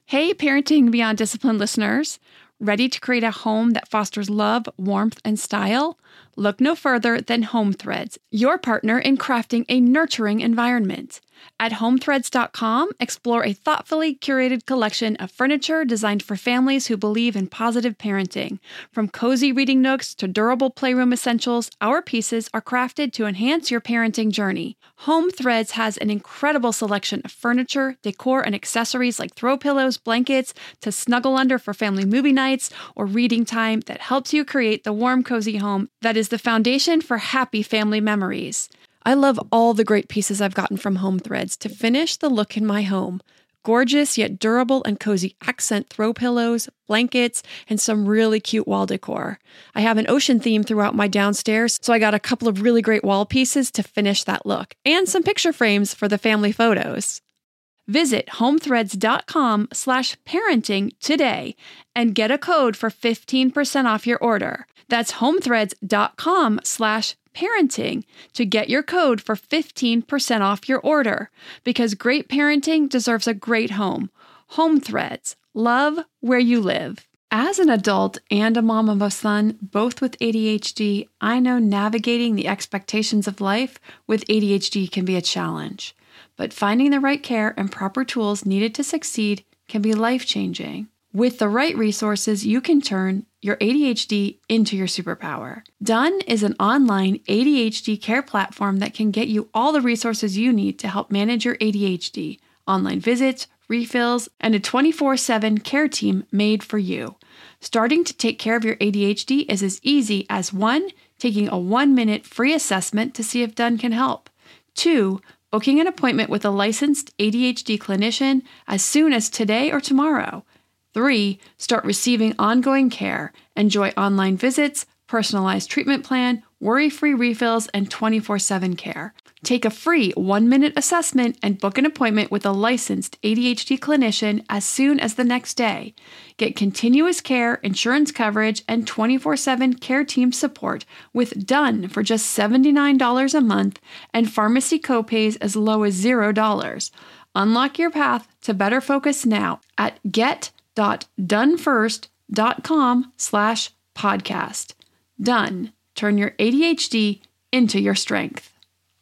Hey, Parenting Beyond Discipline listeners. Ready to create a home that fosters love, warmth, and style? Look no further than Home Threads, your partner in crafting a nurturing environment. At HomeThreads.com, explore a thoughtfully curated collection of furniture designed for families who believe in positive parenting. From cozy reading nooks to durable playroom essentials, our pieces are crafted to enhance your parenting journey. Home Threads has an incredible selection of furniture, decor, and accessories like throw pillows, blankets, to snuggle under for family movie nights or reading time that helps you create the warm, cozy home that is the foundation for happy family memories. I love all the great pieces I've gotten from Home Threads to finish the look in my home. Gorgeous yet durable and cozy accent throw pillows, blankets, and some really cute wall decor. I have an ocean theme throughout my downstairs, so I got a couple of really great wall pieces to finish that look, and some picture frames for the family photos. Visit homethreads.com/parenting today and get a code for 15% off your order. That's homethreads.com/parenting to get your code for 15% off your order, because great parenting deserves a great home. Home Threads. Love where you live. As an adult and a mom of a son, both with ADHD, I know navigating the expectations of life with ADHD can be a challenge. But finding the right care and proper tools needed to succeed can be life-changing. With the right resources, you can turn your ADHD into your superpower. Done is an online ADHD care platform that can get you all the resources you need to help manage your ADHD, online visits, refills, and a 24/7 care team made for you. Starting to take care of your ADHD is as easy as 1. Taking a 1-minute free assessment to see if Done can help. 2. Booking an appointment with a licensed ADHD clinician as soon as today or tomorrow. 3. Start receiving ongoing care. Enjoy online visits, personalized treatment plan, worry-free refills, and 24/7 care. Take a free 1-minute assessment and book an appointment with a licensed ADHD clinician as soon as the next day. Get continuous care, insurance coverage, and 24/7 care team support with Done for just $79 a month and pharmacy copays as low as $0. Unlock your path to better focus now at get.donefirst.com/podcast. Done. Turn your ADHD into your strength.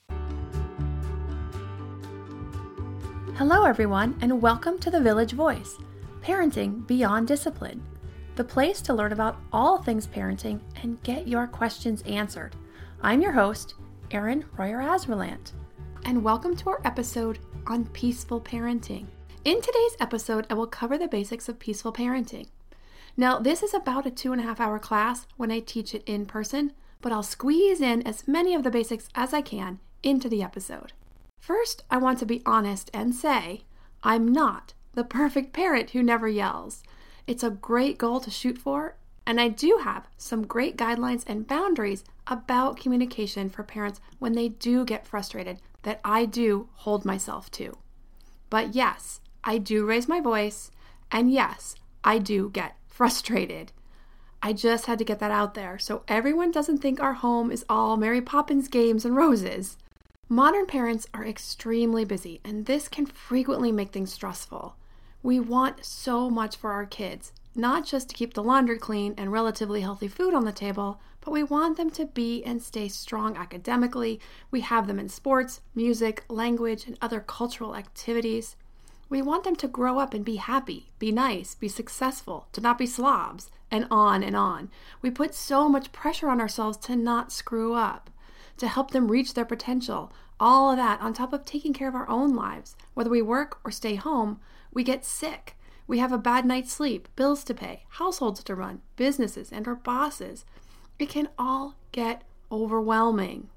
Hello, everyone, and welcome to The Village Voice, Parenting Beyond Discipline, the place to learn about all things parenting and get your questions answered. I'm your host, Erin Royer-Azralant, and welcome to our episode on peaceful parenting. In today's episode, I will cover the basics of peaceful parenting. Now, this is about a 2.5-hour class when I teach it in person, but I'll squeeze in as many of the basics as I can into the episode. First, I want to be honest and say, I'm not the perfect parent who never yells. It's a great goal to shoot for, and I do have some great guidelines and boundaries about communication for parents when they do get frustrated that I do hold myself to. But yes, I do raise my voice, and yes, I do get frustrated. I just had to get that out there so everyone doesn't think our home is all Mary Poppins games and roses. Modern parents are extremely busy, and this can frequently make things stressful. We want so much for our kids, not just to keep the laundry clean and relatively healthy food on the table, but we want them to be and stay strong academically. We have them in sports, music, language, and other cultural activities. We want them to grow up and be happy, be nice, be successful, to not be slobs, and on and on. We put so much pressure on ourselves to not screw up, to help them reach their potential. All of that on top of taking care of our own lives. Whether we work or stay home, we get sick. We have a bad night's sleep, bills to pay, households to run, businesses and our bosses. It can all get overwhelming.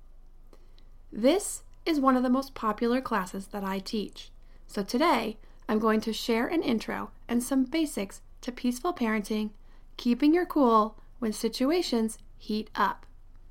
This is one of the most popular classes that I teach. So today, I'm going to share an intro and some basics to peaceful parenting, keeping your cool when situations heat up.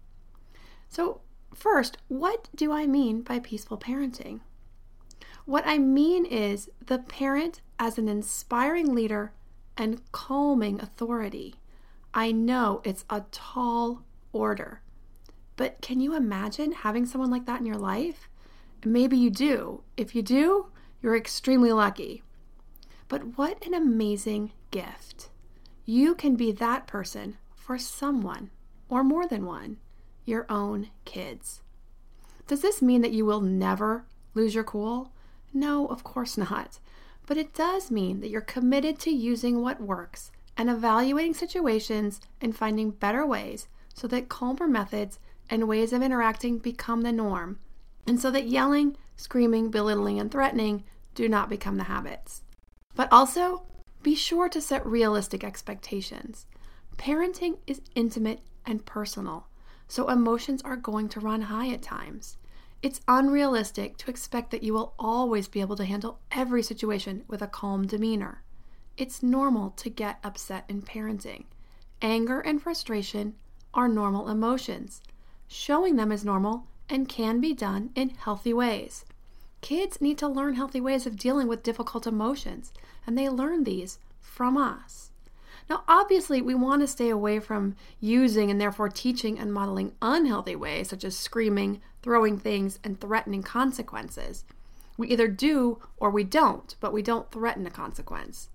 So first, what do I mean by peaceful parenting? What I mean is the parent as an inspiring leader and calming authority. I know it's a tall order, but can you imagine having someone like that in your life? Maybe you do. If you do, you're extremely lucky. But what an amazing gift. You can be that person for someone, or more than one, your own kids. Does this mean that you will never lose your cool? No, of course not. But it does mean that you're committed to using what works and evaluating situations and finding better ways so that calmer methods and ways of interacting become the norm, and so that yelling, screaming, belittling, and threatening do not become the habits. But also, be sure to set realistic expectations. Parenting is intimate and personal, so emotions are going to run high at times. It's unrealistic to expect that you will always be able to handle every situation with a calm demeanor. It's normal to get upset in parenting. Anger and frustration are normal emotions. Showing them is normal and can be done in healthy ways. Kids need to learn healthy ways of dealing with difficult emotions, and they learn these from us. Now, obviously, we want to stay away from using and therefore teaching and modeling unhealthy ways, such as screaming, throwing things, and threatening consequences. We either do or we don't, but we don't threaten a consequence.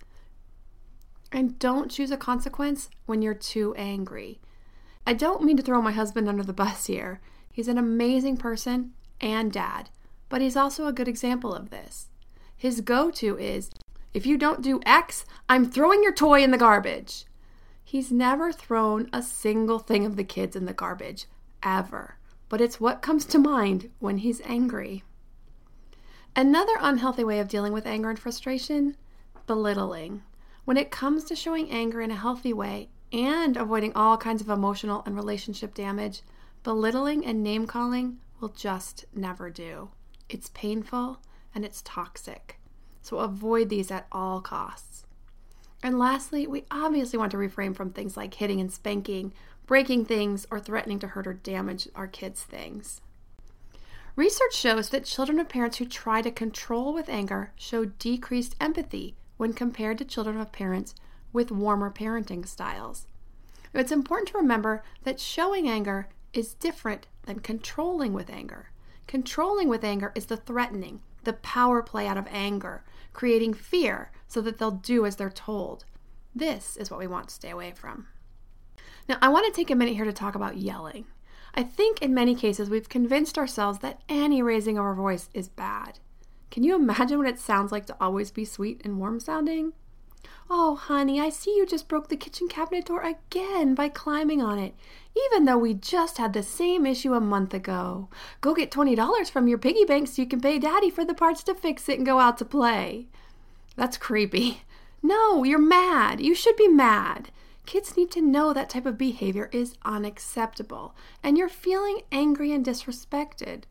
And don't choose a consequence when you're too angry. I don't mean to throw my husband under the bus here. He's an amazing person and dad, but he's also a good example of this. His go-to is, if you don't do X, I'm throwing your toy in the garbage. He's never thrown a single thing of the kids in the garbage, ever. But it's what comes to mind when he's angry. Another unhealthy way of dealing with anger and frustration, belittling. When it comes to showing anger in a healthy way and avoiding all kinds of emotional and relationship damage, belittling and name-calling will just never do. It's painful and it's toxic. So avoid these at all costs. And lastly, we obviously want to refrain from things like hitting and spanking, breaking things, or threatening to hurt or damage our kids' things. Research shows that children of parents who try to control with anger show decreased empathy when compared to children of parents with warmer parenting styles. It's important to remember that showing anger is different than controlling with anger. Controlling with anger is the threatening, the power play out of anger, creating fear so that they'll do as they're told. This is what we want to stay away from. Now, I want to take a minute here to talk about yelling. I think in many cases we've convinced ourselves that any raising of our voice is bad. Can you imagine what it sounds like to always be sweet and warm sounding? Oh, honey, I see you just broke the kitchen cabinet door again by climbing on it, even though we just had the same issue a month ago. Go get $20 from your piggy bank so you can pay Daddy for the parts to fix it and go out to play. That's creepy. No, you're mad. You should be mad. Kids need to know that type of behavior is unacceptable, and you're feeling angry and disrespected.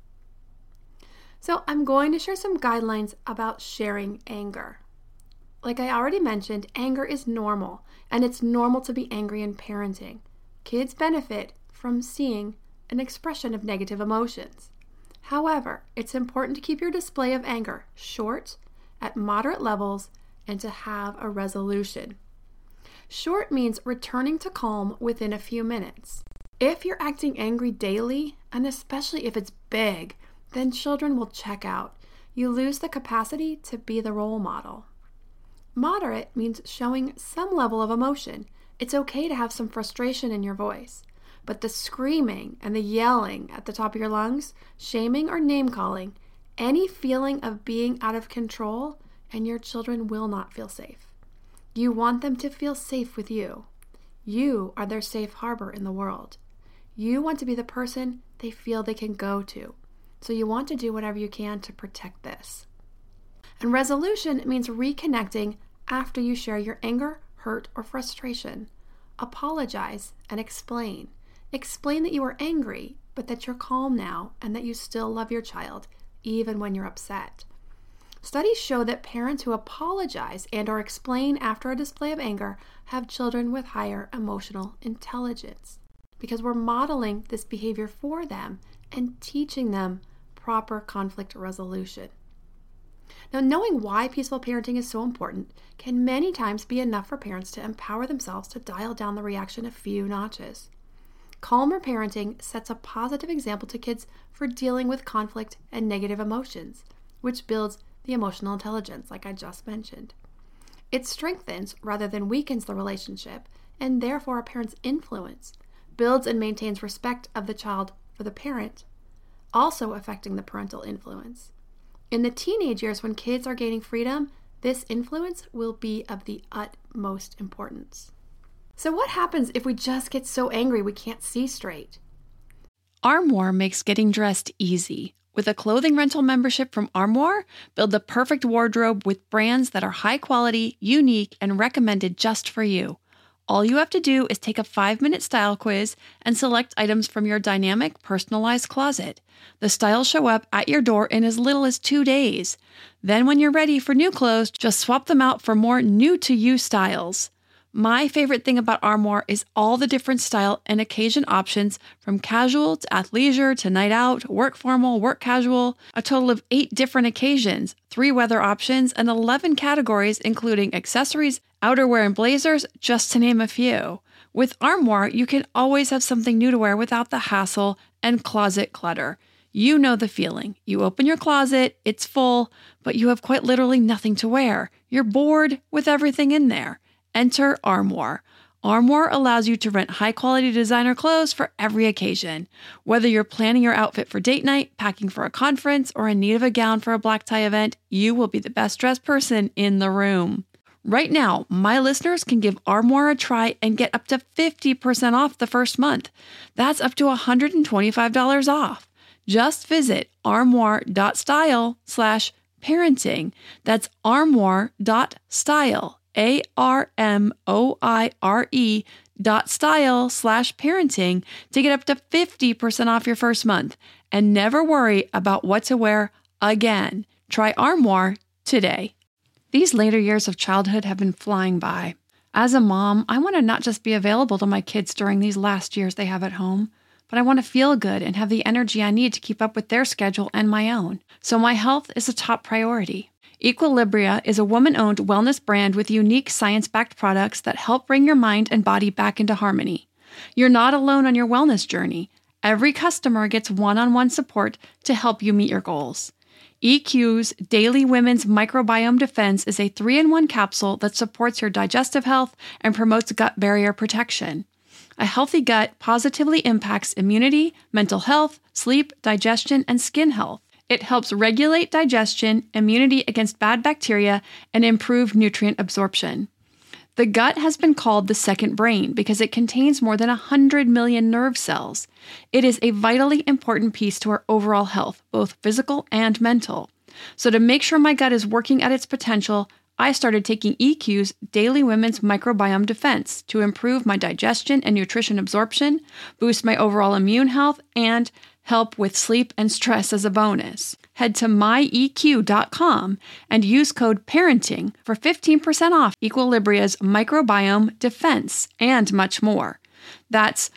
So I'm going to share some guidelines about sharing anger. Like I already mentioned, anger is normal, and it's normal to be angry in parenting. Kids benefit from seeing an expression of negative emotions. However, it's important to keep your display of anger short, at moderate levels, and to have a resolution. Short means returning to calm within a few minutes. If you're acting angry daily, and especially if it's big, then children will check out. You lose the capacity to be the role model. Moderate means showing some level of emotion. It's okay to have some frustration in your voice, but the screaming and the yelling at the top of your lungs, shaming or name-calling, any feeling of being out of control, and your children will not feel safe. You want them to feel safe with you. You are their safe harbor in the world. You want to be the person they feel they can go to. So you want to do whatever you can to protect this. And resolution means reconnecting after you share your anger, hurt, or frustration. Apologize and explain. Explain that you were angry, but that you're calm now and that you still love your child, even when you're upset. Studies show that parents who apologize and or explain after a display of anger have children with higher emotional intelligence, because we're modeling this behavior for them and teaching them proper conflict resolution. Now, knowing why peaceful parenting is so important can many times be enough for parents to empower themselves to dial down the reaction a few notches. Calmer parenting sets a positive example to kids for dealing with conflict and negative emotions, which builds the emotional intelligence, like I just mentioned. It strengthens rather than weakens the relationship, and therefore a parent's influence, builds and maintains respect of the child for the parent, also affecting the parental influence. In the teenage years, when kids are gaining freedom, this influence will be of the utmost importance. So what happens if we just get so angry we can't see straight? Armoire makes getting dressed easy. With a clothing rental membership from Armoire, build the perfect wardrobe with brands that are high quality, unique, and recommended just for you. All you have to do is take a 5-minute style quiz and select items from your dynamic, personalized closet. The styles show up at your door in as little as 2 days. Then when you're ready for new clothes, just swap them out for more new-to-you styles. My favorite thing about Armoire is all the different style and occasion options, from casual to athleisure to night out, work formal, work casual, a total of 8 different occasions, 3 weather options, and 11 categories including accessories, outerwear, and blazers, just to name a few. With Armoire, you can always have something new to wear without the hassle and closet clutter. You know the feeling. You open your closet, it's full, but you have quite literally nothing to wear. You're bored with everything in there. Enter Armoire. Armoire allows you to rent high-quality designer clothes for every occasion. Whether you're planning your outfit for date night, packing for a conference, or in need of a gown for a black tie event, you will be the best-dressed person in the room. Right now, my listeners can give Armoire a try and get up to 50% off the first month. That's up to $125 off. Just visit armoire.style/parenting. That's armoire.style. ARMOIRE.style/parenting to get up to 50% off your first month and never worry about what to wear again. Try Armoire today. These later years of childhood have been flying by. As a mom, I want to not just be available to my kids during these last years they have at home, but I want to feel good and have the energy I need to keep up with their schedule and my own. So my health is a top priority. Equilibria is a woman-owned wellness brand with unique science-backed products that help bring your mind and body back into harmony. You're not alone on your wellness journey. Every customer gets one-on-one support to help you meet your goals. EQ's Daily Women's Microbiome Defense is a 3-in-1 capsule that supports your digestive health and promotes gut barrier protection. A healthy gut positively impacts immunity, mental health, sleep, digestion, and skin health. It helps regulate digestion, immunity against bad bacteria, and improve nutrient absorption. The gut has been called the second brain because it contains more than 100 million nerve cells. It is a vitally important piece to our overall health, both physical and mental. So to make sure my gut is working at its potential, I started taking EQ's Daily Women's Microbiome Defense to improve my digestion and nutrition absorption, boost my overall immune health, and help with sleep and stress as a bonus. Head to myeq.com and use code PARENTING for 15% off Equilibria's Microbiome Defense and much more. That's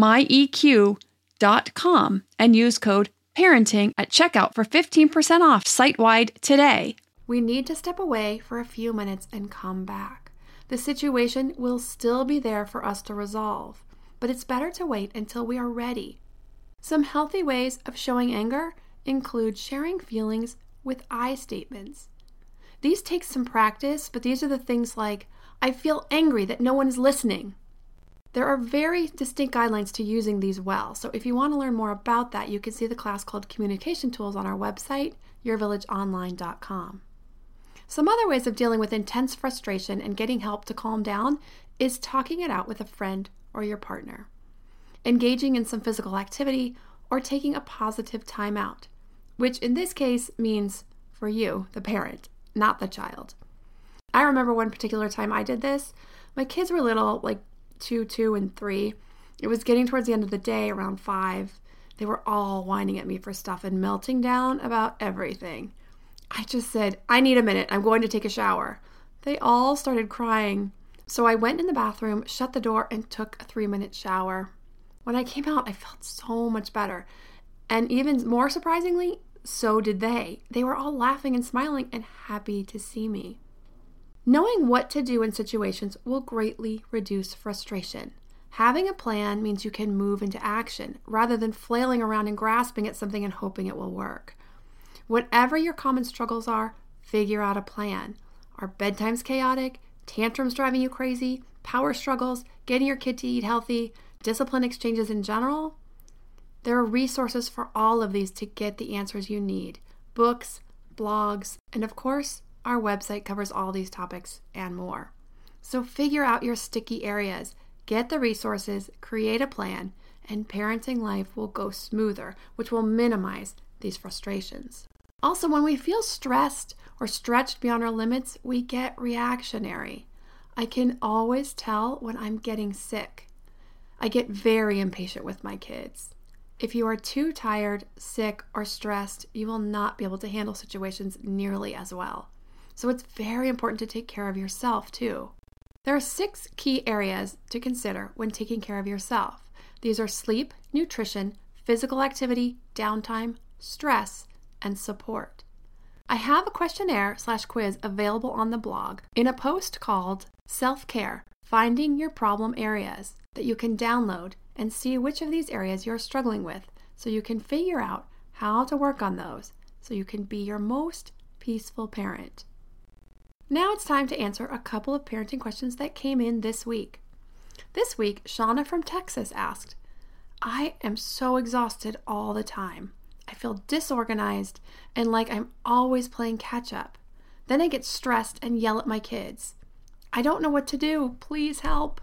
myeq.com and use code PARENTING at checkout for 15% off site-wide today. We need to step away for a few minutes and come back. The situation will still be there for us to resolve, but it's better to wait until we are ready. Some healthy ways of showing anger include sharing feelings with I statements. These take some practice, but these are the things like, I feel angry that no one is listening. There are very distinct guidelines to using these well, so if you want to learn more about that, you can see the class called Communication Tools on our website, yourvillageonline.com. Some other ways of dealing with intense frustration and getting help to calm down is talking it out with a friend or your partner, engaging in some physical activity, or taking a positive time out, which in this case means for you, the parent, not the child. I remember one particular time I did this. My kids were little, like 2, and 3. It was getting towards the end of the day, around 5. They were all whining at me for stuff and melting down about everything. I just said, I need a minute. I'm going to take a shower. They all started crying. So I went in the bathroom, shut the door, and took a 3-minute shower. When I came out, I felt so much better. And even more surprisingly, so did they. They were all laughing and smiling and happy to see me. Knowing what to do in situations will greatly reduce frustration. Having a plan means you can move into action rather than flailing around and grasping at something and hoping it will work. Whatever your common struggles are, figure out a plan. Are bedtimes chaotic? tantrums driving you crazy, power struggles, getting your kid to eat healthy, discipline exchanges in general. There are resources for all of these to get the answers you need. Books, blogs, and of course, our website covers all these topics and more. So figure out your sticky areas, get the resources, create a plan, and parenting life will go smoother, which will minimize these frustrations. Also, when we feel stressed or stretched beyond our limits, we get reactionary. I can always tell when I'm getting sick. I get very impatient with my kids. If you are too tired, sick, or stressed, you will not be able to handle situations nearly as well. So it's very important to take care of yourself too. There are 6 key areas to consider when taking care of yourself. These are sleep, nutrition, physical activity, downtime, stress, and support. I have a questionnaire/quiz available on the blog in a post called Self-Care, Finding Your Problem Areas that you can download and see which of these areas you're struggling with so you can figure out how to work on those so you can be your most peaceful parent. Now it's time to answer a couple of parenting questions that came in this week. This week, Shauna from Texas asked, I am so exhausted all the time. I feel disorganized and like I'm always playing catch up. Then I get stressed and yell at my kids. I don't know what to do. Please help.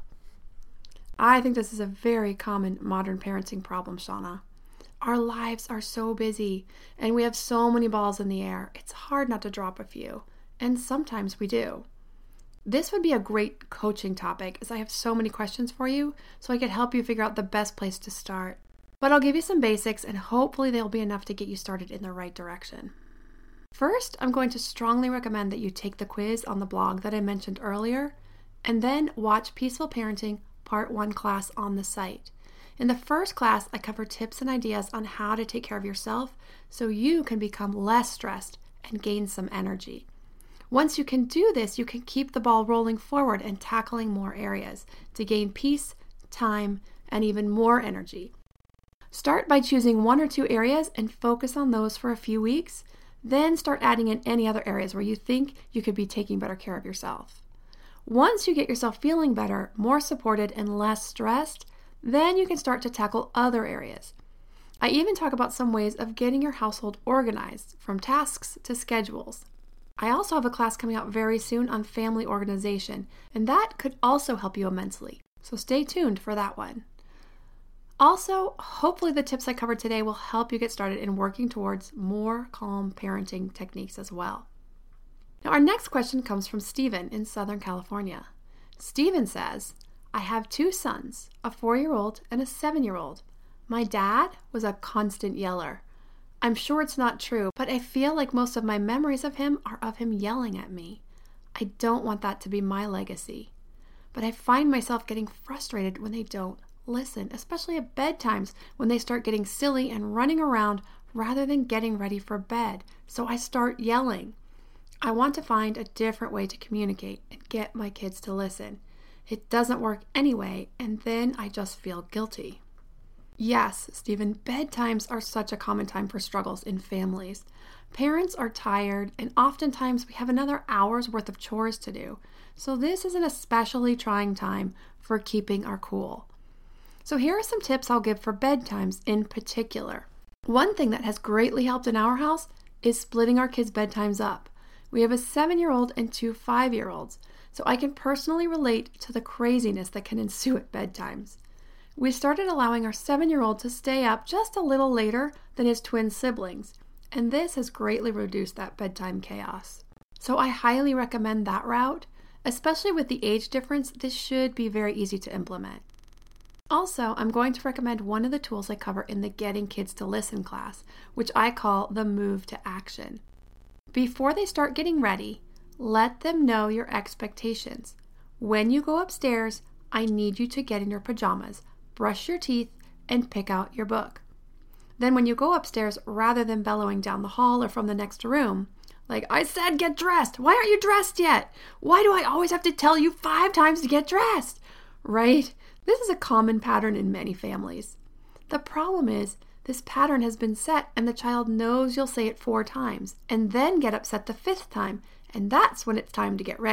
I think this is a very common modern parenting problem, Shauna. Our lives are so busy and we have so many balls in the air. It's hard not to drop a few, and sometimes we do. This would be a great coaching topic as I have so many questions for you, so I could help you figure out the best place to start. But I'll give you some basics and hopefully they'll be enough to get you started in the right direction. First, I'm going to strongly recommend that you take the quiz on the blog that I mentioned earlier, and then watch Peaceful Parenting Part 1 class on the site. In the first class, I cover tips and ideas on how to take care of yourself so you can become less stressed and gain some energy. Once you can do this, you can keep the ball rolling forward and tackling more areas to gain peace, time, and even more energy. Start by choosing 1 or 2 areas and focus on those for a few weeks. Then start adding in any other areas where you think you could be taking better care of yourself. Once you get yourself feeling better, more supported, and less stressed, then you can start to tackle other areas. I even talk about some ways of getting your household organized, from tasks to schedules. I also have a class coming out very soon on family organization, and that could also help you immensely. So stay tuned for that one. Also, hopefully the tips I covered today will help you get started in working towards more calm parenting techniques as well. Now, our next question comes from Stephen in Southern California. Stephen says, I have 2 sons, a 4-year-old and a 7-year-old. My dad was a constant yeller. I'm sure it's not true, but I feel like most of my memories of him are of him yelling at me. I don't want that to be my legacy. But I find myself getting frustrated when they don't listen, especially at bedtimes when they start getting silly and running around rather than getting ready for bed. So I start yelling. I want to find a different way to communicate and get my kids to listen. It doesn't work anyway, and then I just feel guilty. Yes, Stephen, bedtimes are such a common time for struggles in families. Parents are tired, and oftentimes we have another hour's worth of chores to do. So this is an especially trying time for keeping our cool. So here are some tips I'll give for bedtimes in particular. One thing that has greatly helped in our house is splitting our kids' bedtimes up. We have a 7-year-old and 2 5-year-olds, so I can personally relate to the craziness that can ensue at bedtimes. We started allowing our 7-year-old to stay up just a little later than his twin siblings, and this has greatly reduced that bedtime chaos. So I highly recommend that route. Especially with the age difference, this should be very easy to implement. Also, I'm going to recommend one of the tools I cover in the Getting Kids to Listen class, which I call the Move to Action. Before they start getting ready, let them know your expectations. When you go upstairs, I need you to get in your pajamas, brush your teeth, and pick out your book. Then when you go upstairs, rather than bellowing down the hall or from the next room, like, I said get dressed, why aren't you dressed yet? Why do I always have to tell you 5 times to get dressed? Right? This is a common pattern in many families. The problem is, this pattern has been set and the child knows you'll say it 4 times and then get upset the 5th time, and that's when it's time to get ready.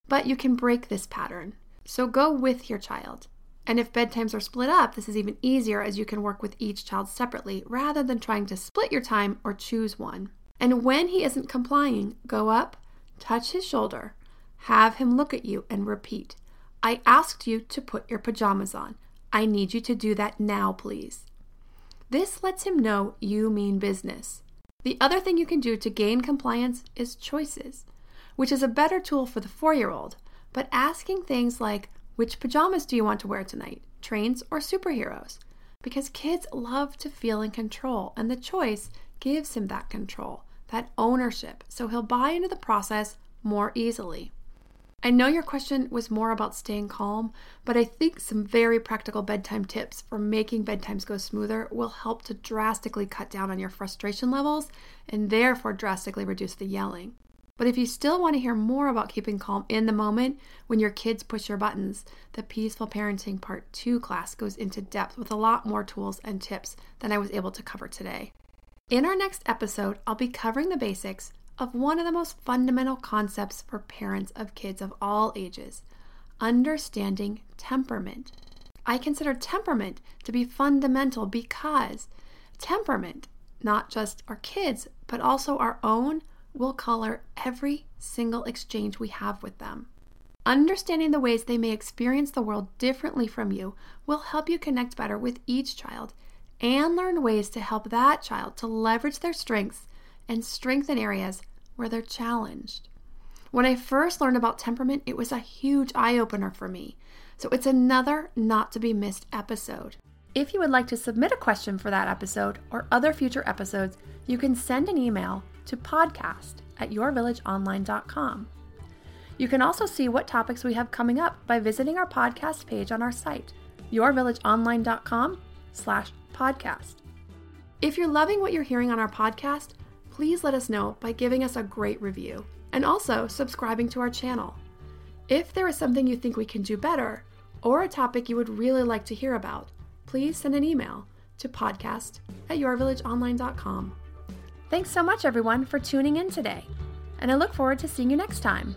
But you can break this pattern. So go with your child. And if bedtimes are split up, this is even easier as you can work with each child separately rather than trying to split your time or choose one. And when he isn't complying, go up, touch his shoulder, have him look at you and repeat, "I asked you to put your pajamas on. I need you to do that now, please." This lets him know you mean business. The other thing you can do to gain compliance is choices, which is a better tool for the 4-year-old, but asking things like, which pajamas do you want to wear tonight, trains or superheroes? Because kids love to feel in control, and the choice gives him that control, that ownership, so he'll buy into the process more easily. I know your question was more about staying calm, but I think some very practical bedtime tips for making bedtimes go smoother will help to drastically cut down on your frustration levels and therefore drastically reduce the yelling. But if you still want to hear more about keeping calm in the moment when your kids push your buttons, the Peaceful Parenting Part 2 class goes into depth with a lot more tools and tips than I was able to cover today. In our next episode, I'll be covering the basics of one of the most fundamental concepts for parents of kids of all ages, understanding temperament. I consider temperament to be fundamental because temperament, not just our kids, but also our own, will color every single exchange we have with them. Understanding the ways they may experience the world differently from you will help you connect better with each child and learn ways to help that child to leverage their strengths and strengthen areas where they're challenged. When I first learned about temperament, it was a huge eye-opener for me. So it's another not to be missed episode. If you would like to submit a question for that episode or other future episodes, you can send an email to podcast@yourvillageonline.com. You can also see what topics we have coming up by visiting our podcast page on our site, yourvillageonline.com/podcast. If you're loving what you're hearing on our podcast, please let us know by giving us a great review and also subscribing to our channel. If there is something you think we can do better or a topic you would really like to hear about, please send an email to podcast@yourvillageonline.com. Thanks so much, everyone, for tuning in today, and I look forward to seeing you next time.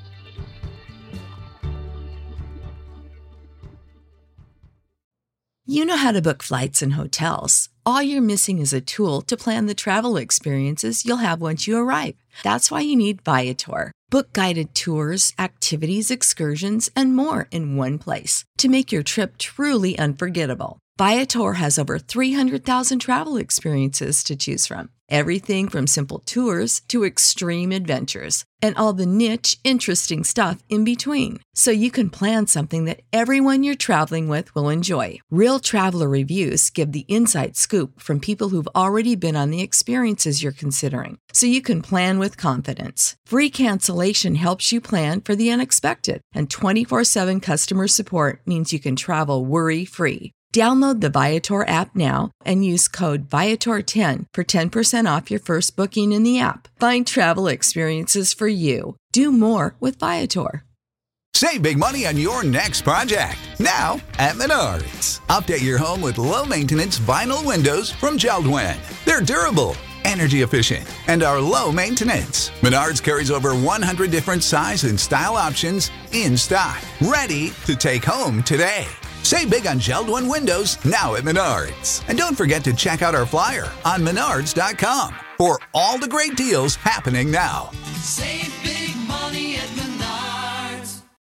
You know how to book flights and hotels. All you're missing is a tool to plan the travel experiences you'll have once you arrive. That's why you need Viator. Book guided tours, activities, excursions, and more in one place to make your trip truly unforgettable. Viator has over 300,000 travel experiences to choose from. Everything from simple tours to extreme adventures and all the niche, interesting stuff in between. So you can plan something that everyone you're traveling with will enjoy. Real traveler reviews give the inside scoop from people who've already been on the experiences you're considering. So you can plan with confidence. Free cancellation helps you plan for the unexpected. And 24/7 customer support means you can travel worry-free. Download the Viator app now and use code Viator10 for 10% off your first booking in the app. Find travel experiences for you. Do more with Viator. Save big money on your next project, now at Menards. Update your home with low-maintenance vinyl windows from JELD-WEN. They're durable, energy efficient, and are low maintenance. Menards carries over 100 different size and style options in stock, ready to take home today. Save big on JELD-WEN windows now at Menards. And don't forget to check out our flyer on menards.com for all the great deals happening now. Save